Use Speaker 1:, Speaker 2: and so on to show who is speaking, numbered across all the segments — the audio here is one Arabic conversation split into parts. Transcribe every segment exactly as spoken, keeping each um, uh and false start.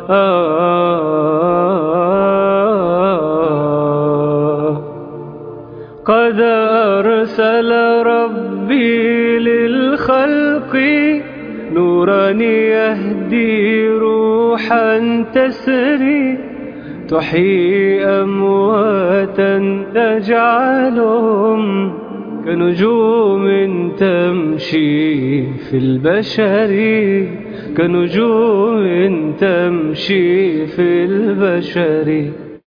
Speaker 1: قد أرسل ربي للخلق نورا يهدي روحا تسري تحيي أمواتا تجعلهم كنجوم تمشي في البشر كنجوم تمشي في البشر.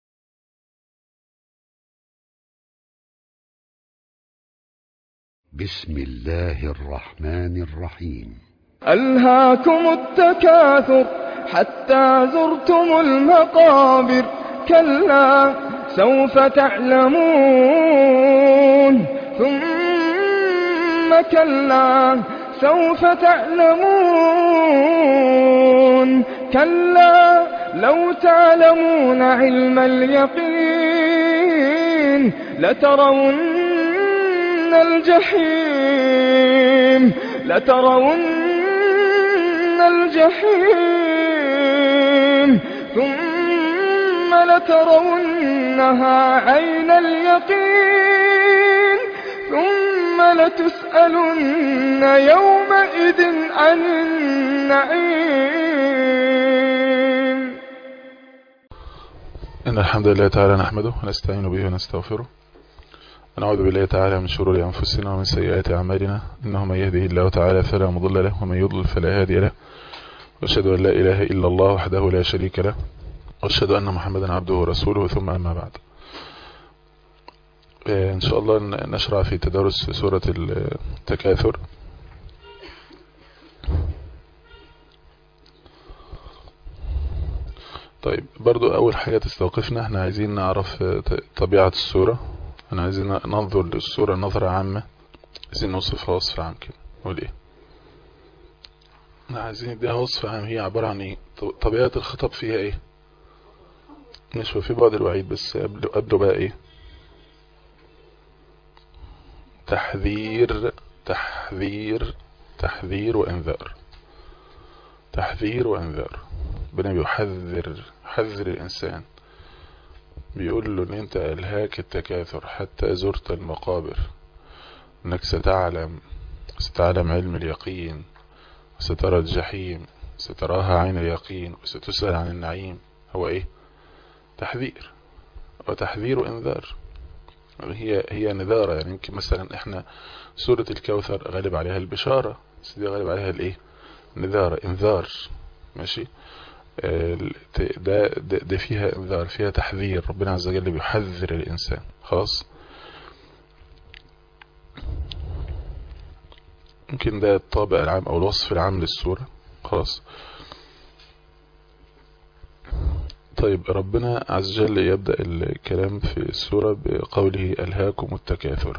Speaker 2: بسم الله الرحمن الرحيم.
Speaker 3: ألهاكم التكاثر حتى زرتم المقابر كلا سوف تعلمون ثم كلا سوف تعلمون كلا لو تعلمون علم اليقين لترون الجحيم لترون الجحيم ثم لترونها عين اليقين ثم لتسألن يومئذ عن النعيم.
Speaker 4: إن الحمد لله تعالى نحمده ونستعين به ونستغفره ونعوذ بالله تعالى من شرور أنفسنا ومن سيئات أعمالنا إنه من يهده الله تعالى فلا مضل له ومن يضلل فلا هادي له وأشهد أن لا إله إلا الله وحده لا شريك له وأشهد أن محمدا عبده ورسوله ثم أما بعد. إن شاء الله نشرع في تدارس سورة التكاثر. طيب برضو أول حاجة تستوقفنا احنا عايزين نعرف طبيعة السورة. احنا عايزين ننظر للسورة نظرة عامة، عايزين نوصفها وصف عام كده. نقول ايه؟ احنا عايزين نديها وصف عام. هي عبارة عن ايه؟ طبيعة الخطب فيها ايه؟ مش في بعض الوعيد بس قبله قبله بقى ايه؟ تحذير تحذير تحذير وانذار. تحذير وانذار. ربنا بيحذر يحذر الانسان، بيقول له ان انت الهاك التكاثر حتى زرت المقابر، انك ستعلم ستعلم علم اليقين، سترى الجحيم، ستراها عين اليقين، وستسأل عن النعيم. هو ايه؟ تحذير. وتحذير وانذار. هي هي نذارة. يعني يمكن مثلا احنا سورة الكوثر غالب عليها البشارة، بس دي غالب عليها الايه؟ نذارة، انذار. ماشي. ده, ده, ده فيها انذار، فيها تحذير. ربنا عز وجل بيحذر الانسان. خلاص. يمكن ده الطابع العام او الوصف العام للسورة. خلاص. طيب ربنا عز وجل يبدأ الكلام في السورة بقوله ألهاكم التكاثر.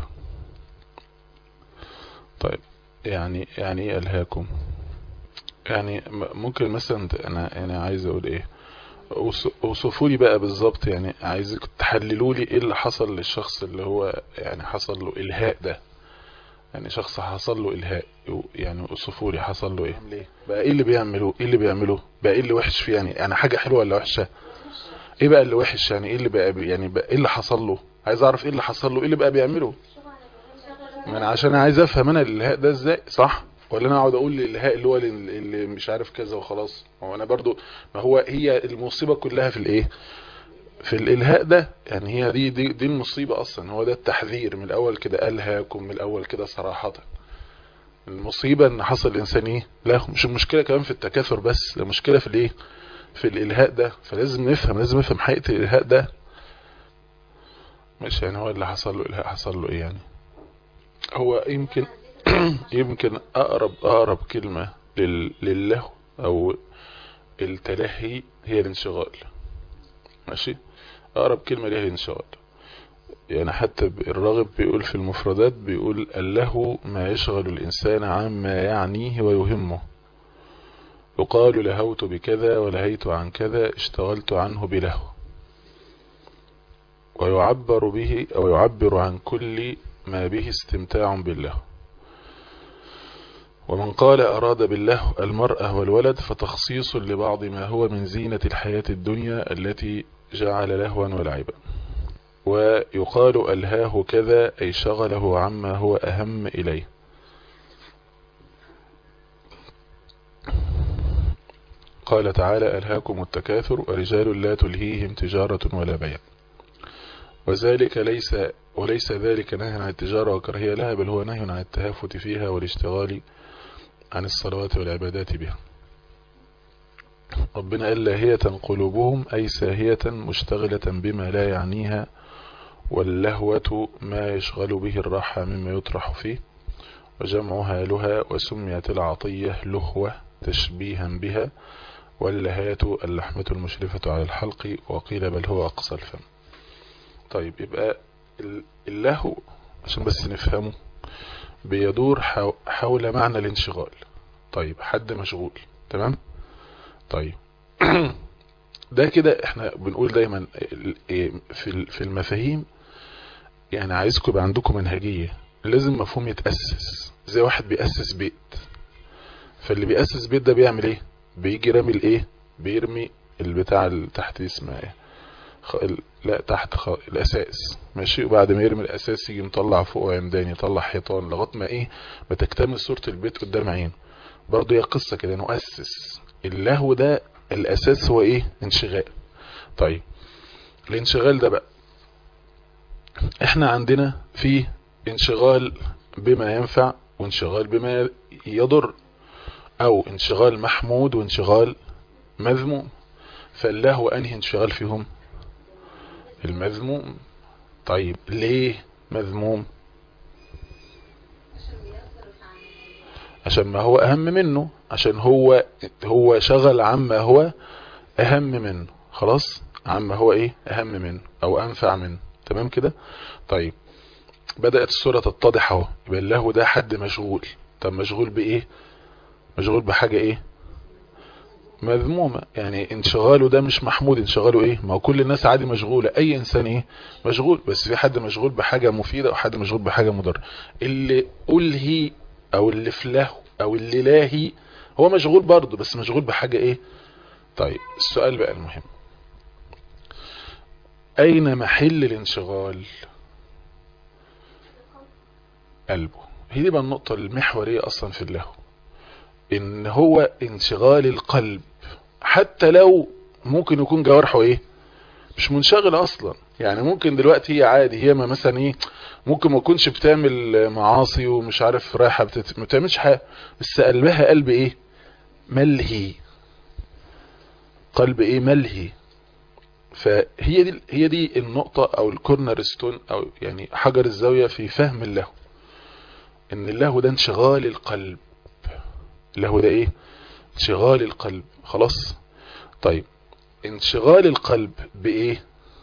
Speaker 4: طيب يعني يعني ايه ألهاكم؟ يعني ممكن مثلا انا انا عايز اقول ايه؟ اوصفوا لي بقى بالظبط. يعني عايزك تحللوا لي ايه اللي حصل للشخص اللي هو يعني حصل له الهاء ده. يعني شخص حصل له الهاء، يعني اوصفوا لي حصل له ايه؟ بقى ايه اللي بيعملوه؟ ايه اللي بيعملوه بقى؟ ايه اللي وحش فيه؟ يعني يعني حاجه حلوه ولا وحشه؟ ايه بقى اللي وحش؟ يعني ايه اللي بقى يعني بقى ايه اللي حصل له؟ عايز اعرف ايه اللي حصل له، ايه اللي بقى بيعمله. من عشان عايز افهم انا الهاء ده ازاي، صح؟ ولا انا اقعد اقول الهاء اللي هو اللي مش عارف كذا وخلاص. هو انا برضو ما هو هي المصيبه كلها في الايه؟ في الالهاء ده. يعني هي دي دي, دي المصيبه اصلا. هو ده التحذير من الاول كده. الهاكم من الاول كده صراحه. المصيبه ان حصل الانسان ايه؟ لا مش المشكله كمان في التكاثر بس، المشكله في الايه؟ في الالهاء ده. فلازم نفهم لازم نفهم حقيقه الالهاء ده. مش يعني هو اللي حصل له الهاء حصل له ايه يعني؟ هو يمكن يمكن اقرب اقرب كلمه لله او التلهي هي الانشغال. ماشي. اقرب كلمه ليها الانشغال. يعني حتى الراغب بيقول في المفردات، بيقول اللهو ما يشغل الانسان عما يعنيه ويهمه. يقال لهوت بكذا ولهيت عن كذا اشتغلت عنه بلهو. ويعبر به او يعبر عن كل ما به استمتاع بالله. ومن قال أراد باللهو المرأة والولد فتخصيص لبعض ما هو من زينة الحياة الدنيا التي جعل لهوا ولعبا. ويقال ألهاه كذا أي شغله عما هو أهم إليه. قال تعالى ألهاكم التكاثر ورجال لا تلهيهم تجارة ولا بيع. وذلك ليس وليس ذلك نهي عن التجارة وكراهية لها، بل هو نهي عن التهافت فيها والاشتغال عن الصلوات والعبادات بها. ربنا قال لاهية قلوبهم أي ساهية مشتغلة بما لا يعنيها، واللهوة ما يشغل به الراحة مما يطرح فيه، وجمعها لها، وسميت العطية لهوة تشبيها بها، واللهاية اللحمة المشرفة على الحلق، وقيل بل هو أقصى الفم. طيب يبقى اللهو عشان بس نفهمه بيدور حول معنى الانشغال. طيب حد مشغول، تمام؟ طيب ده كده احنا بنقول دايما في المفاهيم، يعني عايزكم يبقى عندكم منهجية، لازم مفهوم يتأسس زي واحد بيأسس بيت. فاللي بيأسس بيت ده بيعمل ايه؟ بيجي رامي الايه؟ بيرمي البتاع اللي تحت اسمها ايه؟ خ... لا تحت خ... الاساس، ماشي. وبعد ما يرمي الاساس يجي مطلع فوق عمدان، يطلع حيطان، لغايه ما ايه؟ ما تكتمل صورة البيت قدام عينه. برضه هي قصة كده، نؤسس. اللهو ده الاساس هو ايه؟ انشغال. طيب الانشغال ده بقى احنا عندنا فيه انشغال بما ينفع وانشغال بما يضر، او انشغال محمود وانشغال مذموم. فاللهو انهي انشغال فيهم؟ المذموم. طيب ليه مذموم؟ عشان ما هو اهم منه، عشان هو هو شغل عما هو اهم منه، خلاص، عما هو ايه اهم منه او انفع منه، تمام كده. طيب بدأت الصورة تتضح اهو. يبقى اللهو ده حد مشغول. طب مشغول بايه؟ مشغول بحاجة ايه؟ مذمومة. يعني انشغاله ده مش محمود. انشغاله ايه؟ ما هو كل الناس عادي مشغولة، اي انسان ايه مشغول، بس في حد مشغول بحاجة مفيدة وحد مشغول بحاجة مضرة. اللي ألهي او اللي في لهو او اللي لاهي هو مشغول برضه، بس مشغول بحاجة ايه؟ طيب السؤال بقى المهم، اين محل الانشغال؟ قلبه. هي دي بقى النقطة المحورية اصلا في اللهو، ان هو انشغال القلب، حتى لو ممكن يكون جوارحه ايه مش منشغلة اصلا. يعني ممكن دلوقتي هي عادي، هي ما مثلا ايه ممكن ما تكونش بتعمل معاصي ومش عارف رايحة بتت... ما بتعملش حاجة، بس قلبها قلب ايه؟ ملهي. قلب ايه؟ ملهي. فهي دي هي دي النقطة او الكورنر ستون، او يعني حجر الزاوية في فهم اللهو، ان اللهو ده انشغال القلب. اللهو ده ايه؟ انشغال القلب، خلاص. طيب انشغال القلب بايه؟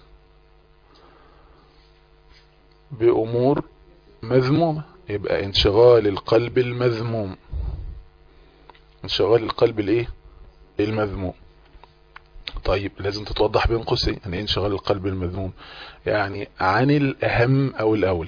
Speaker 4: بامور مذمومة. يبقى انشغال القلب المذموم. انشغال القلب الايه؟ المذموم. طيب لازم تتوضح بين قوسين يعني ايه انشغال القلب المذموم؟ يعني عن الاهم او الاولى.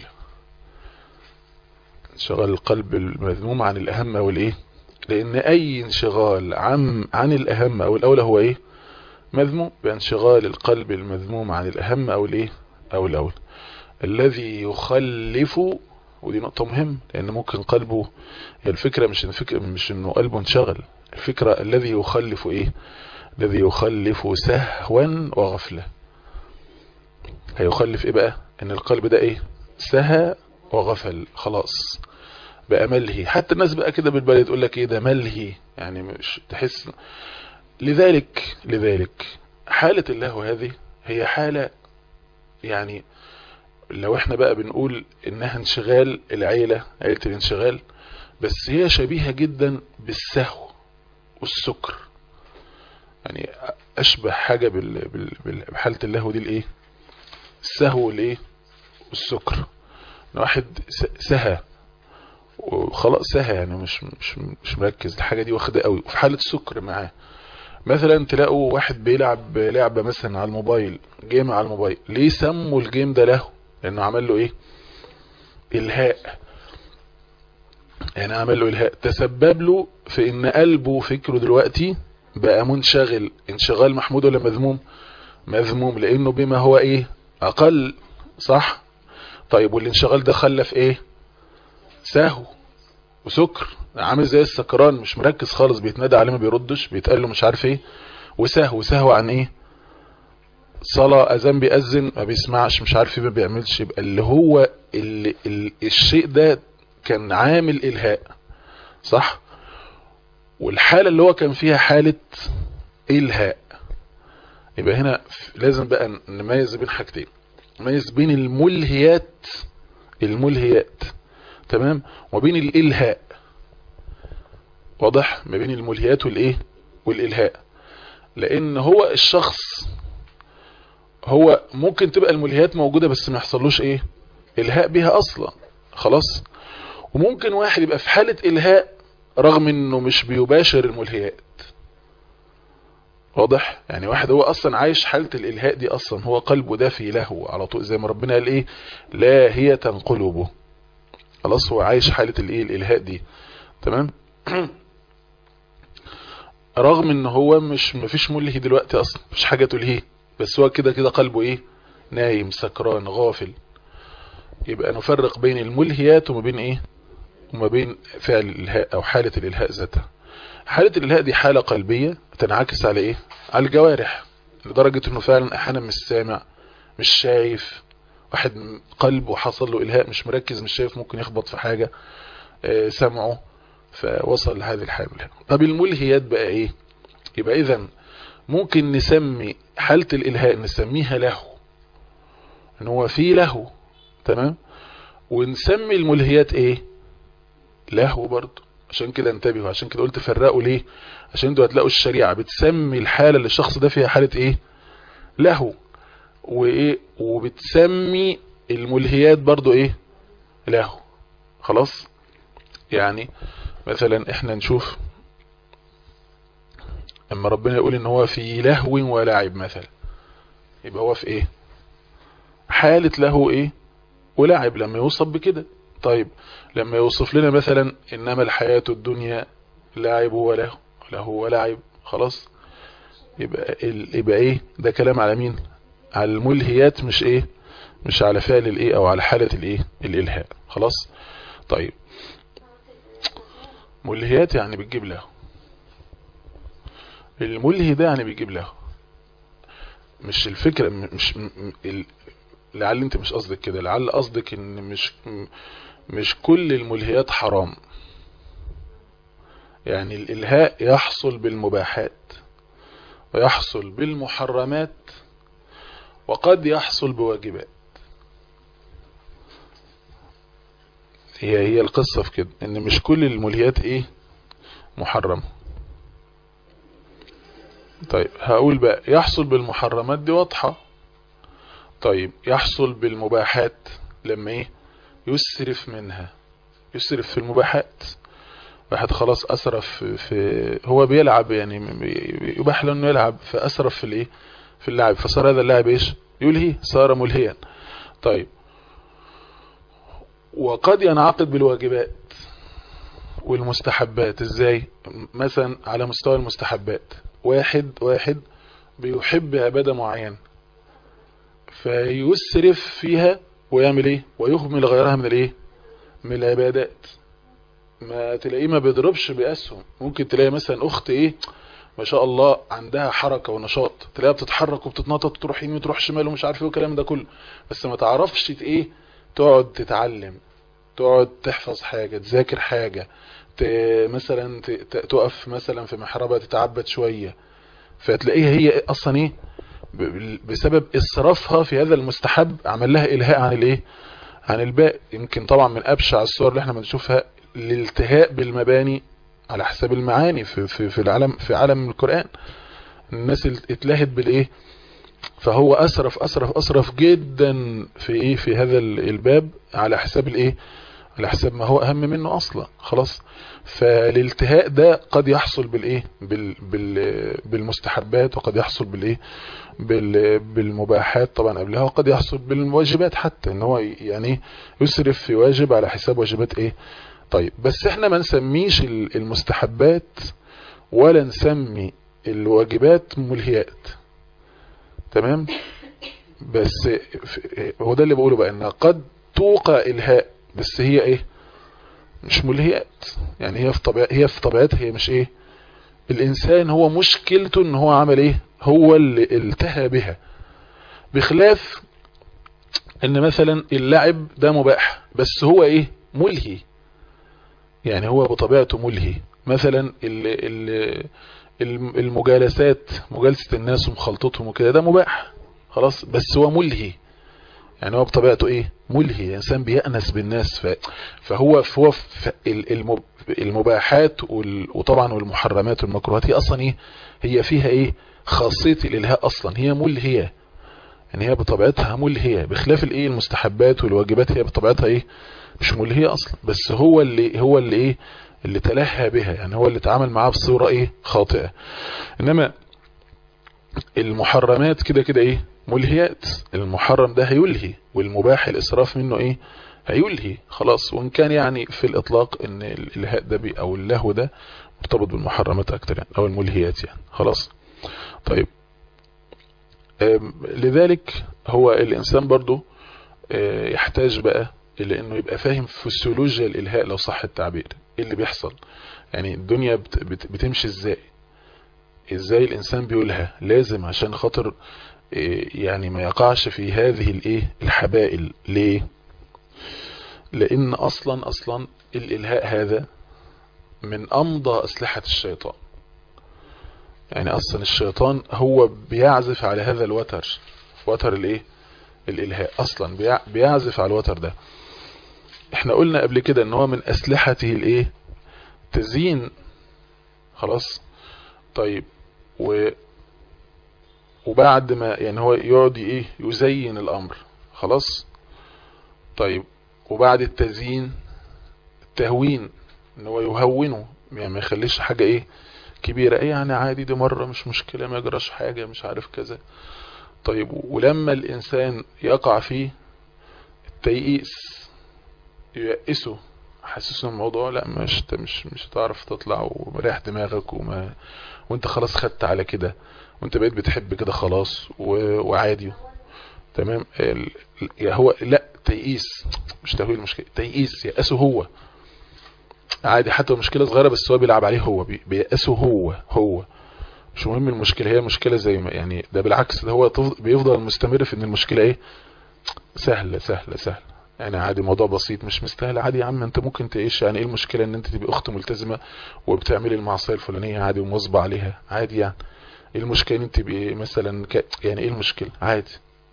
Speaker 4: انشغال القلب المذموم عن الاهم او الايه؟ لان اي انشغال عن عن الاهم او الاولى هو ايه؟ مذموم. بانشغال القلب المذموم عن الاهم او الايه؟ او الاولى. الذي يخلف، ودي نقطة مهمة، لان ممكن قلبه، الفكرة مش الفكرة مش انه قلبه انشغل، الفكرة الذي يخلف ايه؟ الذي يخلف سهوا وغفلة. هيخلف ايه بقى؟ ان القلب ده ايه؟ سهى وغفل، خلاص بقى ملهي. حتى الناس بقى كده بالبلد تقول لك ايه ده ملهي، يعني مش تحس. لذلك لذلك حالة اللهو هذه هي حالة، يعني لو احنا بقى بنقول انها انشغال العيلة، عيلة الانشغال، بس هي شبيهة جدا بالسهو والسكر. يعني اشبه حاجة بال... بال... بحالة اللهو دي الايه؟ السهو والايه؟ والسكر. واحد سهى وخلاص، سهى يعني مش مش مش مركز، الحاجة دي واخدة قوي، وفي حالة سكر معاه. مثلا تلاقوا واحد بيلعب لعبة مثلا على الموبايل، جيم على الموبايل، ليه سموا الجيم ده له؟ لانه عمل له ايه؟ الهاء. يعني عمل له الهاء، تسبب له في ان قلبه وفكره دلوقتي بقى منشغل. انشغال محمود ولا مذموم؟ مذموم، لانه بما هو ايه اقل، صح؟ طيب والانشغال ده خلف ايه؟ سهو وسكر، عامل زي السكران مش مركز خالص، بيتنادى عليه ما بيردش، بيتقال له مش عارف ايه، وسهو. سهو عن ايه؟ صلاة اذان بيأذن ما بيسمعش، مش عارف ايه ما بيعملش. يبقى اللي هو اللي ال الشيء ده كان عامل الهاء، صح؟ والحالة اللي هو كان فيها حالة الهاء. يبقى هنا لازم بقى نميز بين حاجتين، نميز بين الملهيات الملهيات تمام، وبين الالهاء. واضح؟ ما بين الملهيات والايه والالهاء. لان هو الشخص هو ممكن تبقى الملهيات موجودة بس ما يحصلوش ايه الهاء بها اصلا، خلاص. وممكن واحد يبقى في حالة الهاء رغم انه مش بيباشر الملهيات. واضح؟ يعني واحد هو اصلا عايش حالة الالهاء دي، اصلا هو قلبه ده في لهو على طول، زي ما ربنا قال ايه لاهية قلوبه. خلاص هو عايش حالة الايه الالهاء دي، تمام. رغم ان هو مش مفيش ملهي دلوقتي اصلا، مفيش حاجة تلهيه، بس هو كده كده قلبه ايه نايم سكران غافل. يبقى نفرق بين الملهيات وما بين ايه وما بين فعل الالهاء او حالة الالهاء ذاتها. حالة الالهاء دي حالة قلبية تنعكس على ايه على الجوارح، لدرجة انه فعلا احيانا مش سامع مش شايف. واحد قلبه حصل له الهاء مش مركز مش شايف، ممكن يخبط في حاجة اه سمعه فوصل لهذه الحالة. طب الملهيات بقى ايه؟ يبقى اذا ممكن نسمي حالة الالهاء نسميها له، ان هو فيه له، تمام. ونسمي الملهيات ايه له برضه. عشان كده انتبهوا، عشان كده قلت فرقوا ليه، عشان انتوا هتلاقوا الشريعة بتسمي الحالة اللي الشخص ده فيها حالة ايه له، وايه وبتسمي الملهيات برضه ايه له. خلاص. يعني مثلا احنا نشوف اما ربنا يقول ان هو في لهو ولعب مثلا، يبقى هو في ايه حالة له ايه ولعب لما يوصف بكده. طيب لما يوصف لنا مثلا انما الحياة الدنيا لعب وله له ولعب، خلاص يبقى يبقى ايه ده كلام على مين؟ على الملهيات، مش ايه مش على فعل الايه او على حالة الايه الالهاء. خلاص. طيب ملهيات يعني بتجيب له، الملهي ده يعني بيجيب له، مش الفكرة مش ال... لعل انت مش قصدك كده، لعل قصدك ان مش مش كل الملهيات حرام. يعني الالهاء يحصل بالمباحات ويحصل بالمحرمات وقد يحصل بواجبات. هي هي القصة في كده، ان مش كل الملهيات ايه محرمة. طيب هقول بقى يحصل بالمحرمات دي واضحة. طيب يحصل بالمباحات لما ايه يسرف منها، يسرف في المباحات. واحد خلاص اسرف في هو بيلعب، يعني يباح له انه يلعب، فاسرف في الايه في اللعب، فصار هذا اللاعب ايش يلهي، صار ملهيا. طيب وقد ينعقد بالواجبات والمستحبات. ازاي؟ مثلا على مستوى المستحبات، واحد واحد بيحب عبادة معينة فيسرف فيها ويعمل ايه ويهمل غيرها من الايه من العبادات. ما تلاقيه ما بيضربش بأسهم. ممكن تلاقي مثلا اخت ايه ما شاء الله عندها حركة ونشاط، تلاقيها بتتحرك وبتتنطط تروح يمين وتروح شمال ومش عارف ايه والكلام ده كله، بس ما تعرفش ايه تقعد تتعلم، تقعد تحفظ حاجة، تذاكر حاجة، مثلا تقف مثلا في محربة تتعبد شوية. فتلاقيها هي اصلا ايه بسبب اسرافها في هذا المستحب عمل لها الهاء عن الايه عن الباقي. يمكن طبعا من ابشع الصور اللي احنا بنشوفها الالتهاء بالمباني على حساب المعاني في في في العالم في عالم القرآن. الناس اتلهت بالايه، فهو اسرف اسرف اسرف جدا في ايه في هذا الباب على حساب الايه على حساب ما هو اهم منه اصلا. خلاص. فالالتهاء ده قد يحصل بالايه بال بال بالمستحبات، وقد يحصل بالايه بال بالمباحات طبعا قبلها، وقد يحصل بالواجبات، حتى ان هو يعني يسرف في واجب على حساب واجبات ايه طيب بس احنا ما نسميش المستحبات ولا نسمي الواجبات ملهيات، تمام؟ بس هو ده اللي بقوله بقى، ان قد توقع الهاء بس هي ايه؟ مش ملهيات. يعني هي في طبيعة هي في طبيعتها هي مش ايه؟ الانسان هو مشكلته ان هو عمل ايه؟ هو اللي التهى بها، بخلاف ان مثلا اللعب ده مباح بس هو ايه؟ ملهي. يعني هو بطبيعته ملهي. مثلا المجالسات، مجالسة الناس ومخالطتهم وكده، ده مباح خلاص بس هو ملهي. يعني هو بطبيعته ايه؟ ملهي، انسان بيأنس بالناس. ف... فهو فهو ف... المباحات وال... وطبعا والمحرمات والمكروهات هي اصلا ايه؟ هي فيها ايه؟ خاصية الالهاء اصلا، هي ملهية. يعني هي بطبيعتها ملهية، بخلاف الايه؟ المستحبات والواجبات هي بطبيعتها ايه؟ مش ملهية اصلا، بس هو اللي هو اللي ايه؟ اللي تلهى بها، يعني هو اللي تعامل معاه بصورة ايه؟ خاطئة. انما المحرمات كده كده ايه؟ ملهيات. المحرم ده هيلهي، والمباح الاسراف منه ايه؟ هيلهي خلاص. وان كان يعني في الاطلاق ان الالهاء ده بي او اللهو ده مرتبط بالمحرمات اكتر يعني، او الملهيات يعني خلاص. طيب لذلك هو الانسان برضو يحتاج بقى الى انه يبقى فاهم فسيولوجيا الالهاء لو صح التعبير، ايه اللي بيحصل، يعني الدنيا بت بت بتمشي ازاي، ازاي الانسان بيقولها. لازم عشان خاطر يعني ما يقعش في هذه الايه؟ الحبائل. ليه؟ لان اصلا اصلا الالهاء هذا من امضى اسلحة الشيطان. يعني اصلا الشيطان هو بيعزف على هذا الوتر، وتر الايه؟ الالهاء اصلا بيعزف على الوتر ده. احنا قلنا قبل كده ان هو من اسلحته الايه؟ تزيين خلاص. طيب و وبعد ما يعني هو يقعد ايه؟ يزين الامر خلاص. طيب وبعد التزيين التهوين، ان هو يهونه، يعني ما يخليش حاجة ايه؟ كبيرة، ايه يعني عادي دي مرة مش مشكلة ما يجراش حاجة مش عارف كذا. طيب ولما الانسان يقع فيه التيئيس، ييأسه، حسسه الموضوع لا مش مش مش هتعرف تطلع ومريح دماغك وما وانت خلاص خدت على كده وانت بقيت بتحب كده خلاص وعادي تمام. هو لا تيئيس مش تهويل المشكلة، تيئيس يأسه هو عادي، حتى مشكلة صغيرة بس هو بيلعب عليه، هو بيأسه هو هو مش مهم المشكلة، هي مشكلة زي ما يعني ده بالعكس، ده هو بيفضل مستمر في ان المشكلة ايه؟ سهلة سهلة سهلة، يعني عادي موضوع بسيط مش مستاهل، عادي يا عم انت ممكن تعيش، يعني ايه المشكلة ان انت تبقى اخت ملتزمة وبتعملي المعصية الفلانية عادي ومواظبة عليها عادي، يعني ايه المشكلة ان انت تبقي مثلا ك... يعني ايه المشكلة عادي.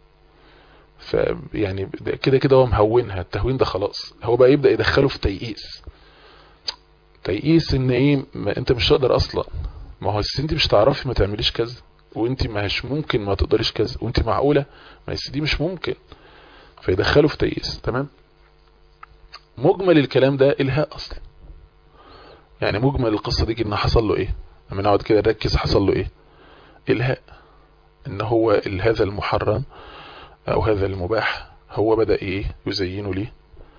Speaker 4: ف يعني كده كده هو مهونها، التهوين ده خلاص هو بقى يبدأ يدخله في تيئيس. تيئيس ان ايه؟ ما انت مش هتقدر اصلا، ما هو انت مش تعرفي ما تعمليش كذا، وانت مش ممكن ما تقدريش كذا، وانت معقولة ما دي مش ممكن، فيدخله في تيئيس. تمام. مجمل الكلام ده الهاء اصلا، يعني مجمل القصة دي ان حصل له ايه؟ لما نقعد كده نركز حصل له ايه؟ الهاء، ان هو هذا المحرم او هذا المباح هو بدأ ايه؟ يزينه ليه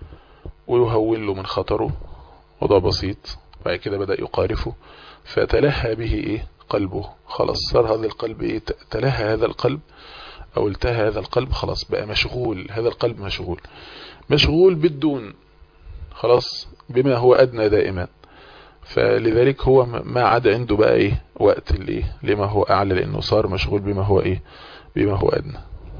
Speaker 4: ويهول له من خطره، وضع بسيط. بعد كده بدأ يقارفه فتلهى به ايه؟ قلبه. خلاص صار هذا القلب ايه؟ تلهى هذا القلب او التهى هذا القلب، خلاص بقى مشغول، هذا القلب مشغول مشغول بالدون خلاص بما هو ادنى دائما. فلذلك هو ما عاد عنده بقى ايه؟ وقت الايه؟ لما هو اعلى، لانه صار مشغول بما هو ايه؟ بما هو ادنى.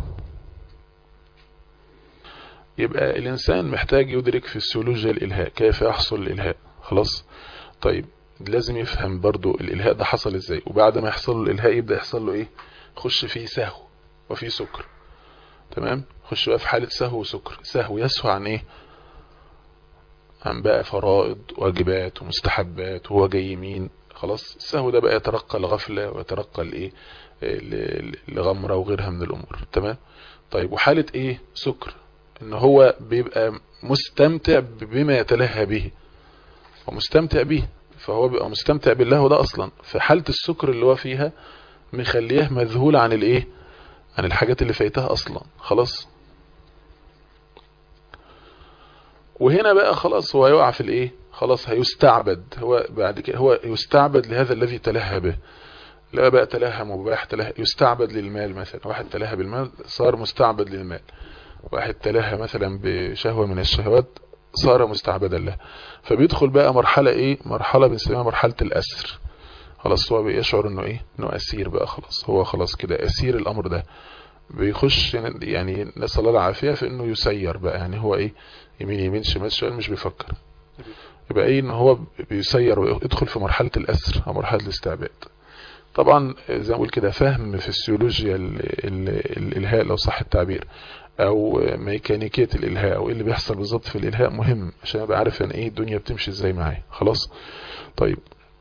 Speaker 4: يبقى الانسان محتاج يدرك في السيولوجيا الالهاء، كيف يحصل الالهاء. خلاص. طيب لازم يفهم برضو الالهاء ده حصل ازاي، وبعد ما يحصل له الالهاء يبدأ يحصل له ايه؟ خش فيه سهو وفيه سكر. تمام. خش بقى في حالة سهو وسكر. سهو يسهو عن ايه؟ عن بقى فرائض واجبات ومستحبات وهو جاي يمين. خلاص السهو ده بقى يترقى لغفلة ويترقى لايه؟ لغمرة وغيرها من الامور. تمام. طيب وحالة ايه؟ سكر، ان هو بيبقى مستمتع بما يتلهى به ومستمتع به، فهو بيبقى مستمتع بالله ده اصلا. في حالة السكر اللي هو فيها مخليه مذهول عن الايه؟ عن الحاجات اللي فايتها اصلا. خلاص. وهنا بقى خلاص هو يقع في الايه؟ خلاص هيستعبد، هو بعد كده هو يستعبد لهذا الذي تلهى به. لا بقى تلهى مباح، تلهى يستعبد للمال مثلا، واحد تلهى بالمال صار مستعبد للمال، واحد تلهى مثلا بشهوة من الشهوات صار مستعبدا له. فبيدخل بقى مرحلة ايه، مرحلة بنسميها مرحلة الأسر. خلاص هو بيشعر انه ايه، انه أسير بقى، خلاص هو خلاص كده أسير الأمر ده، بيخش يعني نسأل الله العافية في انه يسير بقى، يعني هو ايه، يمين يمين شمال شمال مش بيفكر، يبقى ايه ان هو بيسير ويدخل في مرحلة الأسر او مرحلة الاستعباد. طبعا زي ما اقول كده فهم فسيولوجيا الإلهاء لو صح التعبير، او ميكانيكية الإلهاء او ايه اللي بيحصل بالظبط في الإلهاء مهم عشان ابقى عارف ان ايه الدنيا بتمشي ازاي معايا. خلاص طيب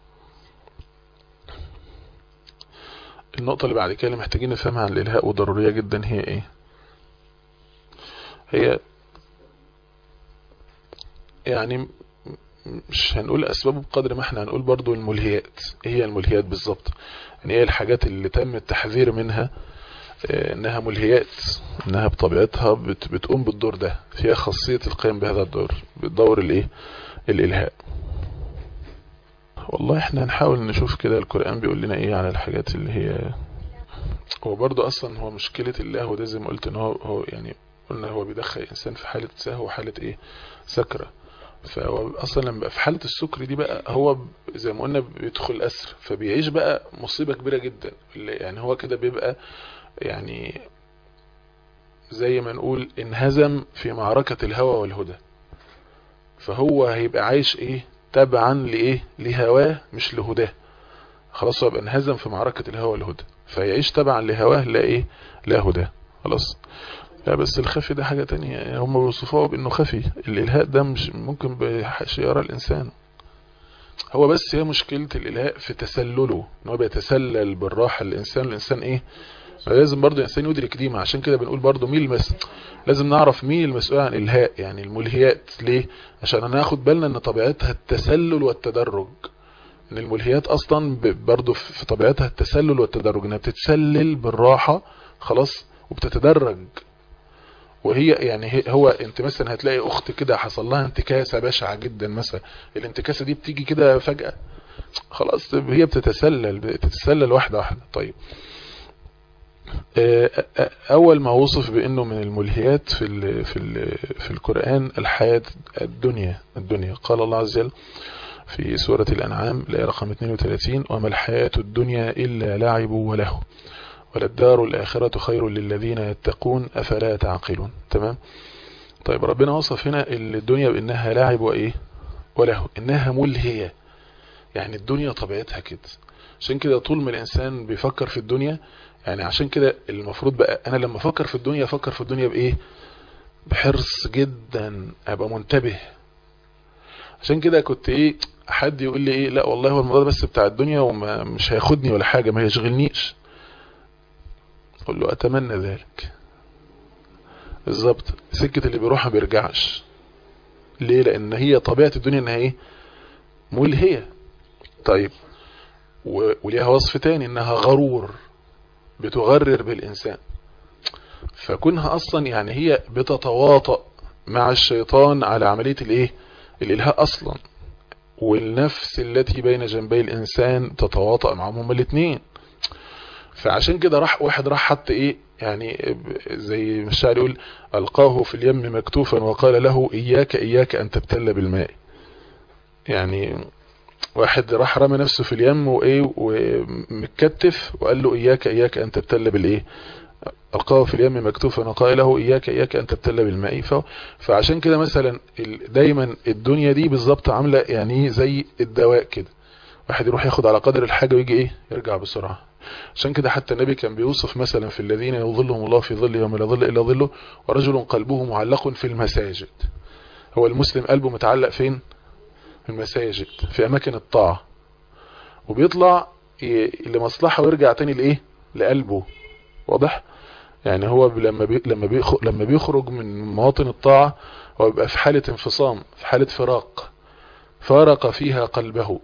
Speaker 4: النقطة اللي بعد كده اللي محتاجين نفهمها عن الإلهاء وضرورية جدا هي ايه؟ هي يعني مش هنقول أسبابه بقدر ما احنا هنقول برضو الملهيات. ايه هي الملهيات بالظبط؟ يعني ايه الحاجات اللي تم التحذير منها اه انها ملهيات، انها بطبيعتها بت بتقوم بالدور ده، فيها خاصية القيام بهذا الدور، بالدور الايه، الإلهاء. والله احنا هنحاول نشوف كده القرآن بيقول لنا ايه على الحاجات اللي هي. هو برضو اصلا هو مشكلة الله وده زي ما قلت ان هو, هو يعني قلنا هو بيدخل الانسان في حالة سهو وحالة ايه، سكرة. فهو اصلا لما في حالة السكر دي بقى هو زي ما قلنا بيدخل اسر، فبيعيش بقى مصيبة كبيرة جدا. يعني هو كده بيبقى يعني زي ما نقول انهزم في معركة الهوى والهدى، فهو هيبقى عايش ايه، تبعا لايه، لهواه مش لهداه. خلاص هو يبقى انهزم في معركة الهوى والهدى، فيعيش تبعا لهواه لا ايه، لا هداه. خلاص لا بس الخفي ده حاجة تانية، يعني هم بيوصفوه بانه خفي. الالهاء ده مش ممكن بشيارة الانسان، هو بس هي مشكلة الالهاء في تسلله، ان هو بيتسلل بالراحة الانسان. الانسان ايه، لازم برضو الانسان يدرك دي، عشان كده بنقول برضو مين المس... لازم نعرف مين المسؤول عن الالهاء، يعني الملهيات. ليه؟ عشان ناخد بالنا ان طبيعتها التسلل والتدرج، ان الملهيات اصلا برضو في طبيعتها التسلل والتدرج، انها بتتسلل بالراحة خلاص وبتتدرج. وهي يعني هي هو انت مثلا هتلاقي اخت كده حصل لها انتكاسة بشعة جدا مثلا، الانتكاسة دي بتيجي كده فجأة، خلاص هي بتتسلل بتتسلل واحدة واحدة. طيب اول ما وصف بانه من الملهيات في ال في ال في القرآن الحياة الدنيا. الدنيا قال الله عز وجل في سورة الأنعام الآية رقم اثنين وثلاثين: وما الحياة الدنيا إلا لعب وله وللدار الآخرة خير للذين يتقون أفلا تعقلون. تمام. طيب ربنا وصف هنا الدنيا بأنها لعب وإيه، وله، إنها ملهية. يعني الدنيا طبيعتها كده، عشان كده طول ما الإنسان بيفكر في الدنيا، يعني عشان كده المفروض بقى أنا لما أفكر في الدنيا أفكر في الدنيا بإيه، بحرص جدا، أبقى منتبه. عشان كده كنت ايه، حد يقول لي ايه، لا والله هو الموضوع بس بتاع الدنيا ومش هياخدني ولا حاجة، ما يشغلنيش، اقول له اتمنى ذلك بالظبط. سكة اللي بيروح ما بيرجعش. ليه؟ لان هي طبيعة الدنيا انها ايه، ملهية. طيب وليها وصف تاني انها غرور، بتغرر بالانسان. فكونها اصلا يعني هي بتتواطأ مع الشيطان على عملية الايه، الالهاء اصلا، والنفس التي بين جنبي الانسان تتواطأ معهم هما الاثنين. فعشان كده راح واحد راح حتى ايه، يعني زي ما الشاعر يقول: القاه في اليم مكتوفا وقال له اياك اياك ان تبتل بالماء. يعني واحد راح رمى نفسه في اليم وايه ومتكتف وقال له اياك اياك ان تبتل بالايه، القاه في اليم مكتوفا وقال له اياك اياك ان تبتل بالماء. فعشان كده مثلا دايما الدنيا دي بالظبط عامله يعني زي الدواء كده، واحد يروح ياخد على قدر الحاجه ويجي ايه، يرجع بسرعه. عشان كده حتى النبي كان بيوصف مثلا في الذين يظلهم الله في ظل يوم لا ظل الا ظله: ورجل قلبه معلق في المساجد. هو المسلم قلبه متعلق فين؟ في المساجد، في اماكن الطاعه، وبيطلع لمصلحه ويرجع تاني لايه، لقلبه. واضح؟ يعني هو لما بي لما بيخرج لما بيخرج من مواطن الطاعه هو بيبقى في حاله انفصام، في حاله فراق، فارق فيها قلبه.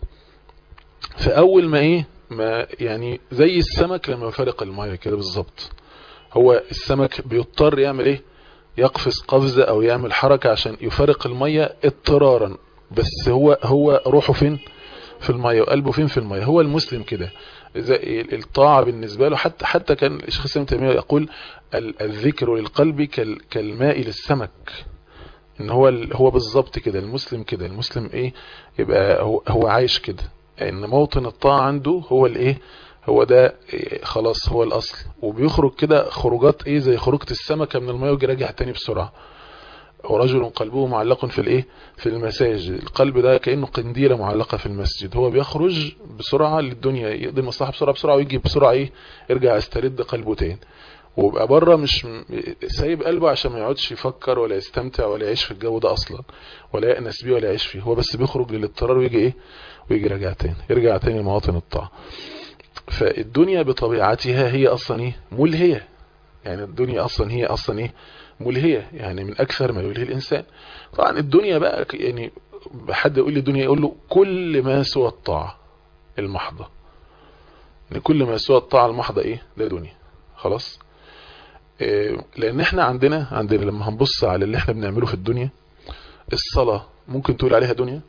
Speaker 4: فاول ما ايه، ما يعني زي السمك لما يفارق الماء كده بالظبط. هو السمك بيضطر يعمل ايه، يقفز قفزه او يعمل حركه عشان يفارق الميه اضطرارا، بس هو هو روحه فين؟ في المية، وقلبه فين؟ في المية. هو المسلم كده، زي الطاعة بالنسبة له. حتى حتى كان الشيخ الإسلام ابن تيمية يقول الذكر للقلب كالماء للسمك. ان هو هو بالظبط كده المسلم كده. المسلم ايه؟ يبقى هو, هو عايش كده، ان موطن الطاعة عنده هو الايه؟ هو ده إيه؟ خلاص هو الاصل. وبيخرج كده خروجات ايه؟ زي خروجة السمكة من الماء، ويجي راجع تاني بسرعة. ورجل قلبه معلق في الايه؟ في المساجد. القلب ده كأنه قنديلة معلقة في المسجد، هو بيخرج بسرعة للدنيا، يقضي المصلحة بسرعة بسرعة، ويجي بسرعة ايه؟ يرجع يسترد قلبه تاني، وبقى بره مش سايب قلبه عشان ما يقعدش يفكر ولا يستمتع ولا يعيش في الجو ده اصلا، ولا يأنس بيه ولا يعيش فيه. هو بس بيخرج للاضطرار ويجي ايه؟ ويجي راجع تاني، يرجع تاني لمواطن الطاعة. فالدنيا بطبيعتها هي اصلا ايه؟ ملهية. يعني الدنيا اصلا هي اصلا ايه؟ ملهية، يعني من اكثر ما يلهي الانسان. طبعا الدنيا بقى يعني حد يقول لي الدنيا، يقول له كل ما سوى الطاعة المحضة. يعني كل ما سوى الطاعة المحضة ايه؟ ده دنيا. خلاص. لان احنا عندنا عندنا لما هنبص على اللي احنا بنعمله في الدنيا، الصلاة ممكن تقول عليها دنيا؟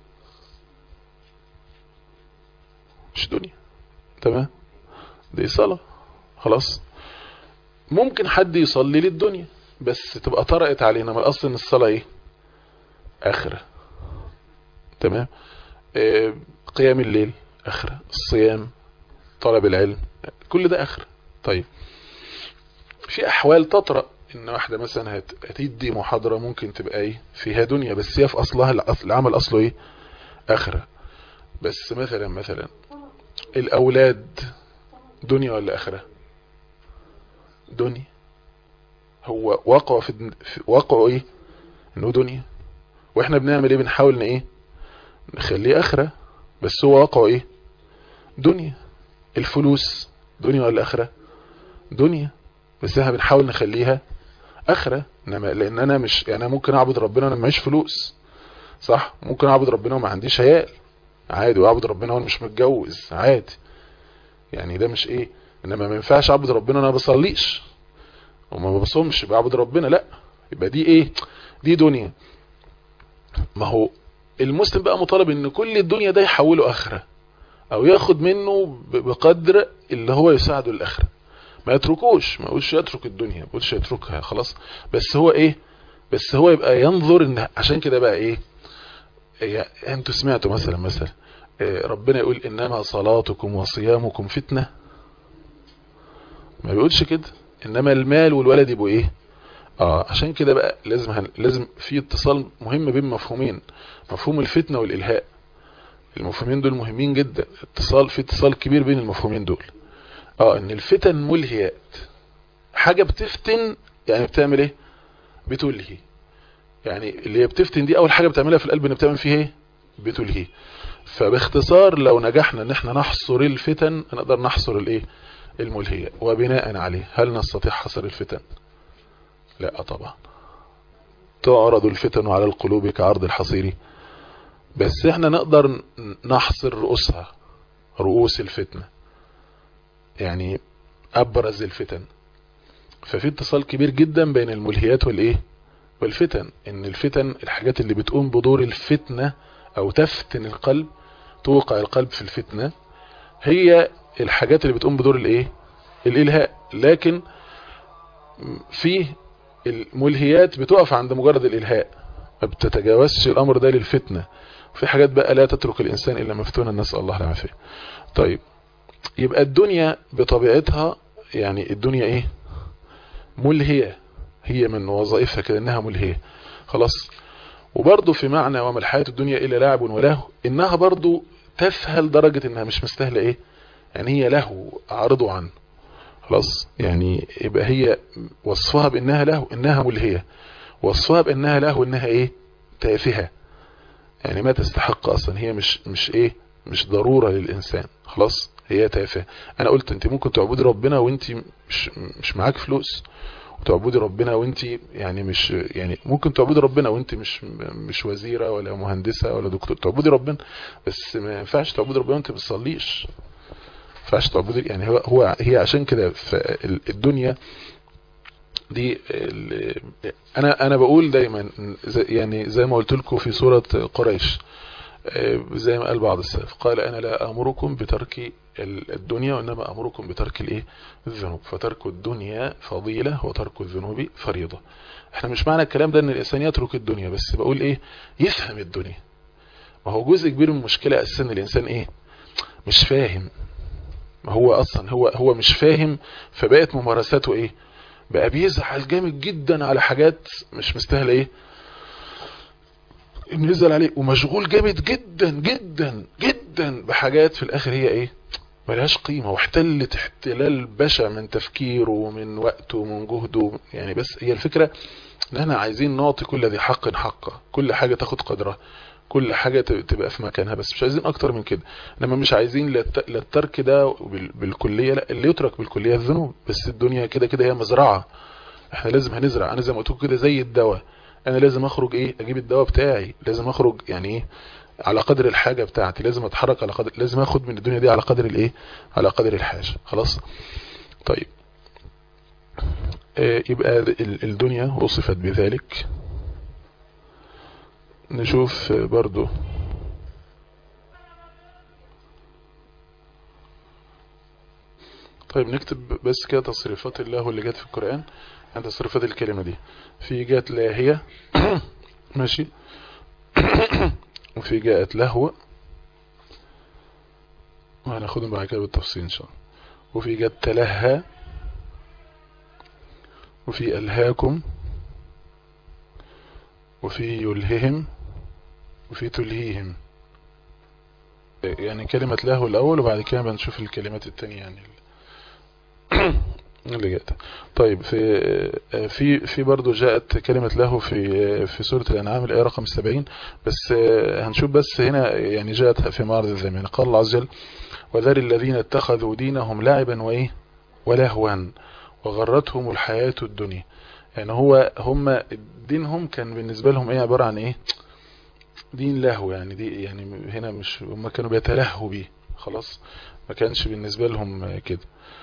Speaker 4: مش دنيا. تمام، دي صلاة. خلاص. ممكن حد يصلي للدنيا بس تبقى طرقت علينا، ما الاصل ان الصلاة ايه؟ اخرة. تمام. اه قيام الليل اخرة، الصيام، طلب العلم، كل ده اخرة. طيب في احوال تطرأ، ان واحدة مثلا هتدي محاضرة ممكن تبقى ايه؟ فيها دنيا، بس هي في اصلها العمل اصله ايه؟ اخرة. بس مثلا مثلا الاولاد دنيا ولا اخرة؟ دنيا. هو واقع في واقعه ايه؟ انه دنيا. واحنا بنعمل ايه؟ بنحاول ان ايه؟ نخليه اخرة، بس هو واقعه ايه؟ دنيا. الفلوس دنيا ولا اخرة؟ دنيا، بس احنا بنحاول نخليها اخرة. انما لان انا مش يعني انا ممكن اعبد ربنا وانا معيش فلوس، صح؟ ممكن اعبد ربنا وما عنديش عيال عادي، واعبد ربنا وانا مش متجوز عادي، يعني ده مش ايه. انما ما ينفعش اعبد ربنا وانا ما بصليش وما بصومش، بعبد ربنا، لا. يبقى دي ايه؟ دي دنيا. ما هو المسلم بقى مطالب ان كل الدنيا ده يحوله اخرة، او ياخد منه بقدر اللي هو يساعده الاخرة. ما يتركوش، ما يقولش يترك الدنيا، ما يقولش يتركها خلاص، بس هو ايه؟ بس هو يبقى ينظر ان عشان كده بقى ايه؟ إيه انتوا سمعتوا مثلا مثلا إيه ربنا يقول انما صلاتكم وصيامكم فتنة؟ ما بيقولش كده. انما المال والولد يبقوا ايه؟ اه عشان كده بقى لازم هن... لازم في اتصال مهم بين مفهومين، مفهوم الفتنة والالهاء. المفهومين دول مهمين جدا، اتصال في اتصال كبير بين المفهومين دول. اه ان الفتن ملهيات، حاجة بتفتن يعني بتعمل ايه؟ بتلهي. يعني اللي هي بتفتن دي اول حاجة بتعملها في القلب ان بتعمل فيه ايه؟ بتلهي. فباختصار لو نجحنا ان احنا نحصر الفتن نقدر نحصر الايه؟ الملهية. وبناء عليه هل نستطيع حصر الفتن؟ لا طبعا. تعرض الفتن على القلوب كعرض الحصير، بس احنا نقدر نحصر رؤوسها، رؤوس الفتنة، يعني ابرز الفتن. ففي اتصال كبير جدا بين الملهيات والايه؟ والفتن. ان الفتن الحاجات اللي بتقوم بدور الفتنة او تفتن القلب، توقع القلب في الفتنة، هي الحاجات اللي بتقوم بدور الايه؟ الالهاء. لكن في الملهيات بتقف عند مجرد الالهاء، ما بتتجاوزش الامر ده للفتنة. في حاجات بقى لا تترك الانسان الا مفتونا، نسأل الله العافية. طيب يبقى الدنيا بطبيعتها يعني الدنيا ايه؟ ملهية، هي من وظائفها كده انها ملهية. خلاص. وبرضه في معنى وما الحياة الدنيا الا لعب ولهو، انها برضه تافهه لدرجة انها مش مستاهله ايه؟ يعني هي لهو اعرضوا عنه. خلاص. يعني يبقى هي وصفها بانها لهو انها ملهية، وصفها بانها لهو انها ايه؟ تافهه، يعني ما تستحق اصلا، هي مش مش ايه؟ مش ضرورة للانسان. خلاص. هي تافهه. انا قلت انت ممكن تعبدي ربنا وانت مش مش معاك فلوس، وتعبدي ربنا وانت يعني مش يعني ممكن تعبدي ربنا وانت مش مش وزيرة ولا مهندسة ولا دكتور، تعبدي ربنا، بس ما ينفعش تعبدي ربنا وانت ما بتصليش. ما ينفعش تعبدي. يعني هو هو هي عشان كده الدنيا دي انا انا بقول دايما زي يعني زي ما قلت لكم في سورة قريش، زي ما قال بعض السلف، قال انا لا امركم بترك الدنيا وانما امركم بترك الايه الذنوب، فترك الدنيا فضيلة وترك الذنوب فريضة. احنا مش معنى الكلام ده ان الانسان يترك الدنيا، بس بقول ايه، يفهم الدنيا. ما هو جزء كبير من المشكلة اساسا الانسان ايه، مش فاهم. ما هو اصلا هو هو مش فاهم، فبقت ممارساته ايه، بقى بيزعل جامد جدا على حاجات مش مستاهله ايه انه يزعل عليه، ومشغول جامد جدا جدا جدا بحاجات في الاخر هي ايه، ملهاش قيمه، واحتلت احتلال بشع من تفكيره ومن وقته ومن جهده. يعني بس هي الفكره ان احنا عايزين نعطي كل ذي حق حقه، كل حاجه تاخد قدرها، كل حاجة تبقى في مكانها، بس مش عايزين اكتر من كده. انما مش عايزين للترك ده بالكلية، لا، اللي يترك بالكلية الذنوب. بس الدنيا كده كده هي مزرعة، احنا لازم هنزرع. انا زي ما قلت لكم كده زي الدواء، انا لازم اخرج ايه، اجيب الدواء بتاعي، لازم اخرج يعني ايه على قدر الحاجة بتاعتي، لازم اتحرك على قدر، لازم اخد من الدنيا دي على قدر الايه، على قدر الحاجة. خلاص طيب، آه يبقى الدنيا وصفت بذلك. نشوف برضو طيب، نكتب بس كده تصريفات الله اللي جت في القرآن عن تصريفات الكلمة دي. في جاءت لاهية ماشي وفي جاءت لهو، وهناخدهم بعد كده بالتفصيل ان شاء الله. وفي جاءت تلهى، وفي ألهاكم، وفي يلههم، وفي تلهيهم. يعني كلمة لهو الأول وبعد كده بنشوف الكلمات التانية يعني اللي جاءت. طيب في في في برضه جاءت كلمة له في في سورة الأنعام الآية رقم سبعين، بس هنشوف بس هنا يعني جاءت في معرض الزمان. قال الله عز وجل: وذر الذين اتخذوا دينهم لعبا وإيه ولهوا وغرتهم الحياة الدنيا. يعني هو هم دينهم كان بالنسبة لهم ايه، عبارة عن ايه، دين لهو. يعني دي يعني هنا مش هم كانوا بيتلهوا بيه، خلاص ما كانش بالنسبة لهم كده.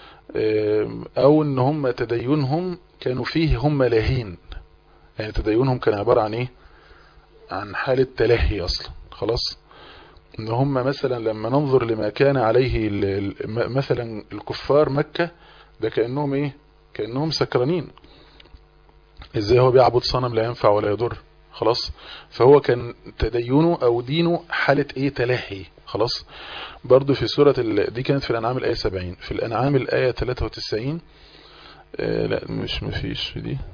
Speaker 4: او ان هم تدينهم كانوا فيه هم لاهين، يعني تدينهم كان عبارة عن ايه، عن حالة تلهي اصلا. خلاص ان هم مثلا لما ننظر لما كان عليه مثلا الكفار مكة، ده كأنهم ايه، كأنهم سكرانين. ازاي هو بيعبد صنم لا ينفع ولا يضر؟ خلاص، فهو كان تدينه او دينه حالة ايه، تلهي. خلاص برضو في سورة دي كانت في الانعام الاية سبعين، في الانعام الاية ثلاثة وتسعين آه لا مش مفيش في دي،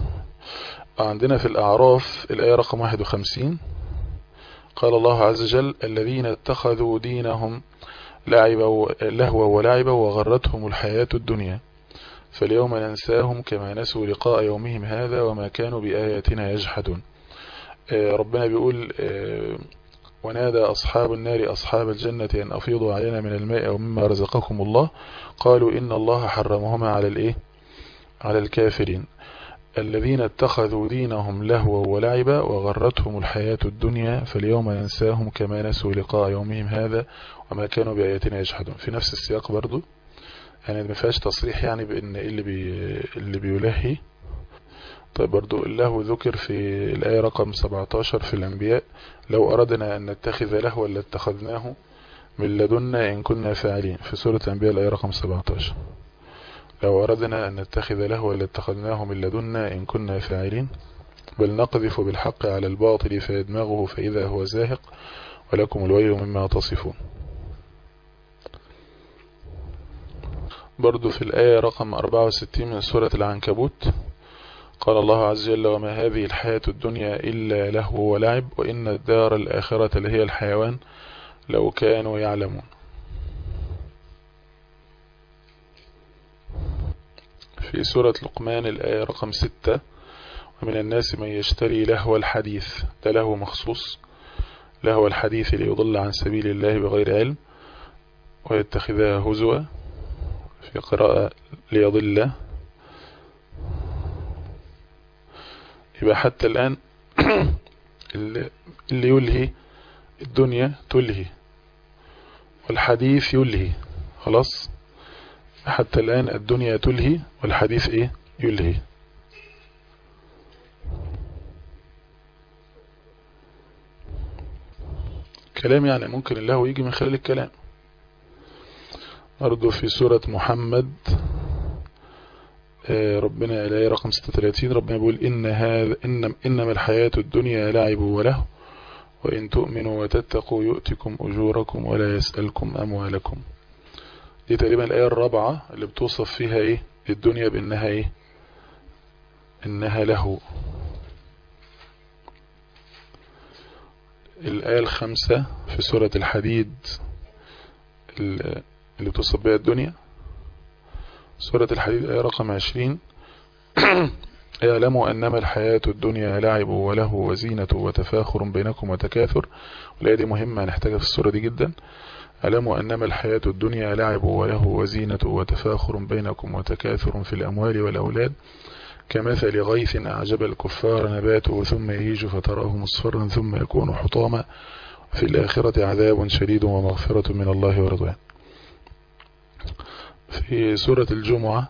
Speaker 4: عندنا في الاعراف الاية رقم واحد وخمسين. قال الله عز وجل: الذين اتخذوا دينهم لعبا لهوا ولعبا وغرتهم الحياة الدنيا فاليوم ننساهم كما نسوا لقاء يومهم هذا وما كانوا بآياتنا يجحدون. ربنا بيقول: ونادى أصحاب النار أصحاب الجنة أن أفيضوا علينا من الماء ومما رزقكم الله قالوا إن الله حرمهما على الإيه، على الكافرين. الذين اتخذوا دينهم لهوا ولعبا وغرتهم الحياة الدنيا فاليوم ننساهم كما نسوا لقاء يومهم هذا وما كانوا بآياتنا يجحدون. في نفس السياق برضو، يعني ما فيهاش تصريح يعني بان اللي بي اللي بيلهي. طيب برضو اللهو ذكر في الآية رقم سبعتاشر في الأنبياء: لو أردنا أن نتخذ لهوا لاتخذناه من لدنا إن كنا فاعلين. في سورة الأنبياء الآية رقم سبعتاشر: لو أردنا أن نتخذ لهوا لاتخذناه من لدنا إن كنا فاعلين بل نقذف بالحق على الباطل فيدمغه فإذا هو زاهق ولكم الويل مما تصفون. برضو في الآية رقم أربعة وستين من سورة العنكبوت: قال الله عز وجل: وما هذه الحياة الدنيا إلا لهو ولعب وإن الدار الآخرة لهي الحيوان لو كانوا يعلمون. في سورة لقمان الآية رقم ستة: ومن الناس من يشتري لهو الحديث، ده لهو مخصوص، لهو الحديث ليضل عن سبيل الله بغير علم ويتخذها هزوا، في قراءة ليضل. يبقى حتى الآن اللي يلهي الدنيا تلهي والحديث يلهي. خلاص حتى الآن الدنيا تلهي والحديث ايه، يلهي. الكلام يعني ممكن اللهو يجي من خلال الكلام. برضه في سورة محمد ربنا الآية رقم ستة وثلاثين ربنا بيقول إن هذا إن إنما الحياة الدنيا لعب وله وإن تؤمنوا وتتقوا يؤتكم أجوركم ولا يسألكم أموالكم. دي تقريبا الآية الرابعة اللي بتوصف فيها إيه الدنيا بأنها إيه إنها له. الآية الخامسة في سورة الحديد اللي بتوصف بها الدنيا سورة الحديد آية رقم عشرين اعلموا أنما الحياة الدنيا لعب وله وزينة وتفاخر بينكم وتكاثر. والآية دي مهمة نحتاجها في السورة دي جدا. اعلموا أنما الحياة الدنيا لعب وله وزينة وتفاخر بينكم وتكاثر في الأموال والأولاد كمثل غيث أعجب الكفار نباته ثم يهيج فتراه مصفرا ثم يكون حطاما في الآخرة عذاب شديد ومغفرة من الله ورضوان. في سورة الجمعة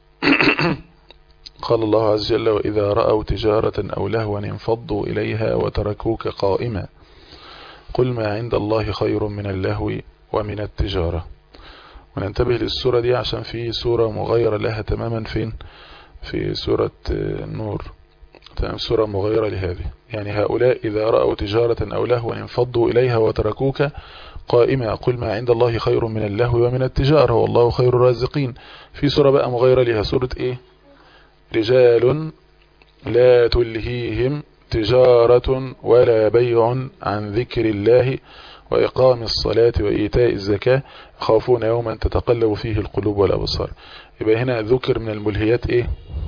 Speaker 4: قال الله عز وجل وإذا رأوا تجارة أو لهوا انفضوا إليها وتركوك قائما قل ما عند الله خير من اللهو ومن التجارة. وننتبه للسورة دي عشان في سورة مغيرة لها تماما فين في سورة النور. تمام سورة مغيرة لهذه. يعني هؤلاء إذا رأوا تجارة أو لهوا انفضوا إليها وتركوك قائمة قل ما عند الله خير من اللهو ومن التجارة والله خير الرازقين. في سورة بقى مغيرة لها سورة إيه رجال لا تلهيهم تجارة ولا بيع عن ذكر الله وإقام الصلاة وإيتاء الزكاة يخافون يوما تتقلب فيه القلوب والأبصار. يبقى هنا ذكر من الملهيات إيه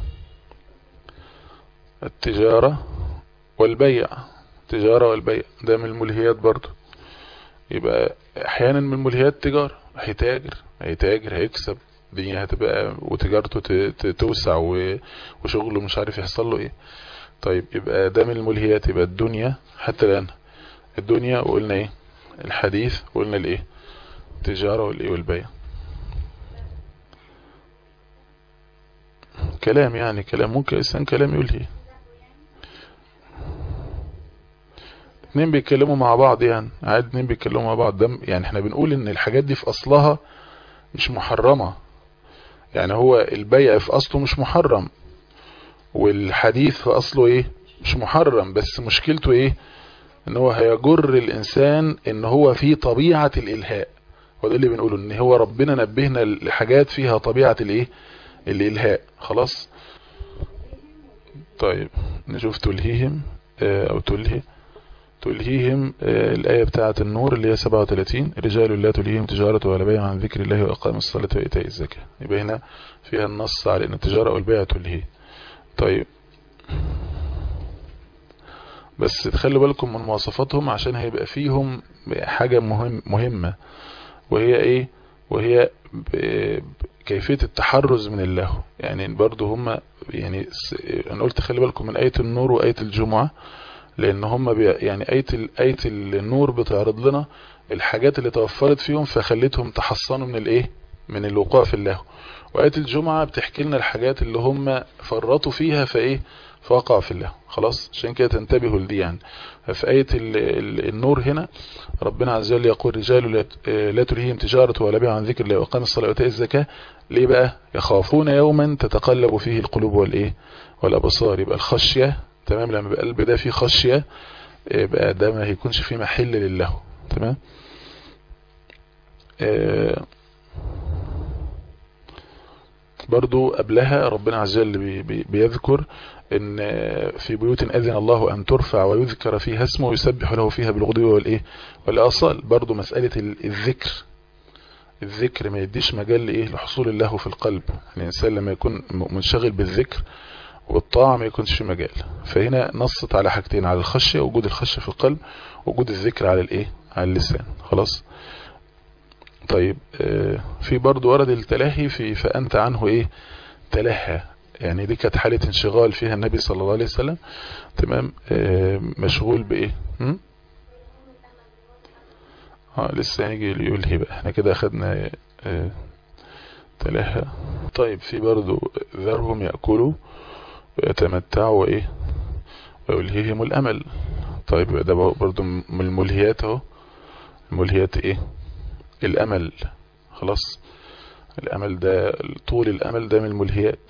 Speaker 4: التجارة والبيع. تجارة والبيع ده من الملهيات برضو. يبقى احيانا من الملهيات تجارة هيتاجر هيتاجر هيكسب الدنيا هتبقى وتجارته توسع وشغله مش عارف يحصل له ايه. طيب يبقى ده من الملهيات. يبقى الدنيا حتى الآن الدنيا وقلنا ايه الحديث وقلنا الايه التجارة والايه والبيع. كلام يعني كلام ممكن إنسان كلام يلهي اتنين بيتكلموا مع بعض يعني عادي اتنين بيتكلموا مع بعض. ده يعني احنا بنقول ان الحاجات دي في اصلها مش محرمة. يعني هو البيع في اصله مش محرم والحديث في اصله ايه مش محرم. بس مشكلته ايه ان هو هيجر الانسان ان هو في طبيعة الالهاء. وده اللي بنقوله ان هو ربنا نبهنا لحاجات فيها طبيعة الايه الالهاء. خلاص طيب نشوف تلهيهم او تلهي تلهيهم الآية بتاعة النور اللي هي سبعة وثلاثين رجال لا تلهيهم تجارة ولا بيع عن ذكر الله وإقام الصلاة وإيتاء الزكاة. يبقى هنا فيها النص على أن التجارة والبيع تلهي. طيب بس تخلوا بالكم من مواصفاتهم عشان هيبقى فيهم حاجة مهم مهمة وهي ايه وهي كيفية التحرز من اللهو. يعني برضو هم يعني انا قلت خلي بالكم من آية النور وآية الجمعة لان هم يعني آية آية النور بتعرض لنا الحاجات اللي توفرت فيهم فخلتهم تحصنوا من الايه من الوقوع في اللهو. وآية الجمعة بتحكي لنا الحاجات اللي هم فرطوا فيها فايه فوقع في الله. خلاص عشان كده تنتبهوا لدي. يعني في آية النور هنا ربنا عز وجل يقول رجال لا تلهيهم تجارة ولا بيع عن ذكر الله وإقام الصلاة وإيتاء الزكاة. ليه بقى يخافون يوما تتقلب فيه القلوب والايه والابصار. يبقى الخشية تمام لما يبقى القلب ده فيه خشية يبقى ده ما هيكونش فيه محل لله. تمام آه برضو قبلها ربنا عز وجل بيذكر ان في بيوت اذن الله ان ترفع ويذكر فيها اسمه ويسبح له فيها بالغدو والايه والاصال. برضو مسألة الذكر الذكر ما يديش مجال لايه لحصول الله في القلب. الانسان لما يكون منشغل بالذكر والطاعة ما يكونش في مجال. فهنا نصت على حاجتين على الخشية وجود الخشية في القلب وجود الذكر على الايه على اللسان. خلاص طيب آه في برضو ورد التلهي في فأنت عنه ايه تلهى. يعني دي كانت حالة انشغال فيها النبي صلى الله عليه وسلم. تمام آه مشغول بايه هم؟ اه لسه هنيجي يلهي بقى. احنا كده اخدنا آه تلهى. طيب في برضو ذرهم يأكلوا ويتمتعوا وايه ويلهيهم الامل. طيب ده برضو من الملهيات اهو الملهيات ايه؟ الامل. خلاص، الامل ده طول الامل ده من الملهيات.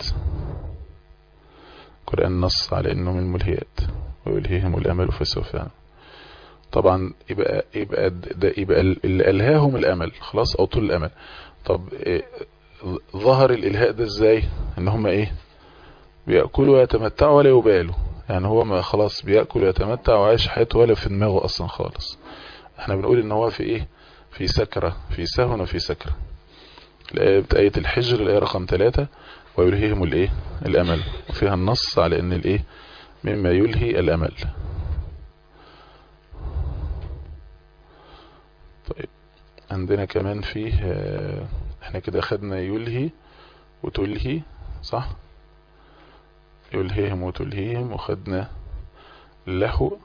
Speaker 4: القرآن نص على انه من الملهيات ويلهيهم الامل فسوف يعلمون. طبعا يبقى يبقى ده يبقى اللي الهاهم الامل خلاص او طول الامل. طب إيه ظهر الالهاء ده ازاي؟ ان هم ايه؟ بيأكلوا ويتمتعوا ولا يبالوا. يعني هو ما خلاص بيأكل ويتمتع وعايش حياته ولا في دماغه اصلا خالص. احنا بنقول ان هو في ايه؟ في سكرة، في سهو وفي سكرة. آية الحجر الآية رقم ثلاثة، ويلهيهم الايه؟ الامل، وفيها النص على ان الايه؟ مما يلهي الامل. طيب عندنا كمان فيه احنا كده خدنا يلهي وتلهي صح؟ يلهيهم وتلهيهم، وخدنا له،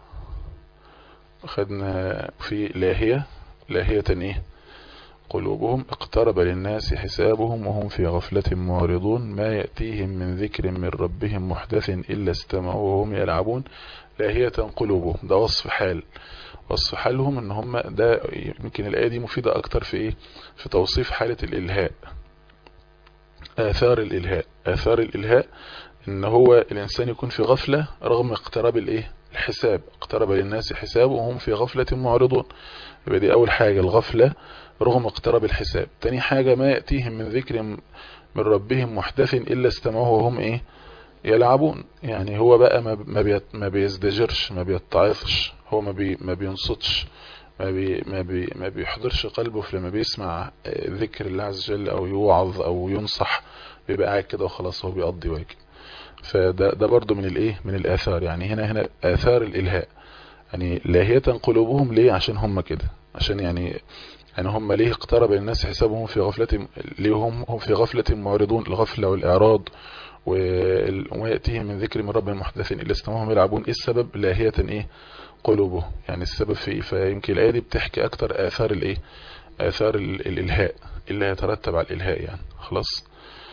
Speaker 4: وخدنا في لاهية. لاهية ايه؟ قلوبهم اقترب للناس حسابهم وهم في غفلة معرضون ما يأتيهم من ذكر من ربهم محدث إلا استمعوه وهم يلعبون. لاهية قلوبهم ده وصف حال، وصف حالهم ان هم ده. يمكن الآية دي مفيدة اكتر في ايه؟ في توصيف حالة الالهاء. آثار الالهاء، آثار الالهاء ان هو الانسان يكون في غفلة رغم اقتراب الايه؟ الحساب. اقترب للناس حسابه وهم في غفلة معرضون. يبقى دي اول حاجة، الغفلة رغم اقتراب الحساب. تاني حاجة، ما يأتيهم من ذكر من ربهم محدث إلا استمعوه وهم ايه؟ يلعبون. يعني هو بقى ما بي ما بيزدجرش، ما بيتعظش، هو ما بي ما بينصتش، ما بي ما بي ما بيحضرش قلبه لما بيسمع ذكر الله عز وجل او يوعظ او ينصح، بيبقى قاعد كده وخلاص هو بيقضي واجب. فده ده برضو من الايه؟ من الاثار. يعني هنا هنا اثار الالهاء. يعني لاهية قلوبهم ليه؟ عشان هم كده، عشان يعني يعني هم ليه اقترب الناس حسابهم في غفلة، ليه هم هم في غفلة معرضون. الغفلة والإعراض وما يأتيهم من ذكر من ربهم محدث إلا استمعوهم يلعبون. ايه السبب؟ لاهية ايه؟ قلوبه. يعني السبب في ايه؟ فيمكن الآية دي بتحكي اكتر آثار الايه؟ آثار الإلهاء اللي هيترتب على الإلهاء يعني. خلاص.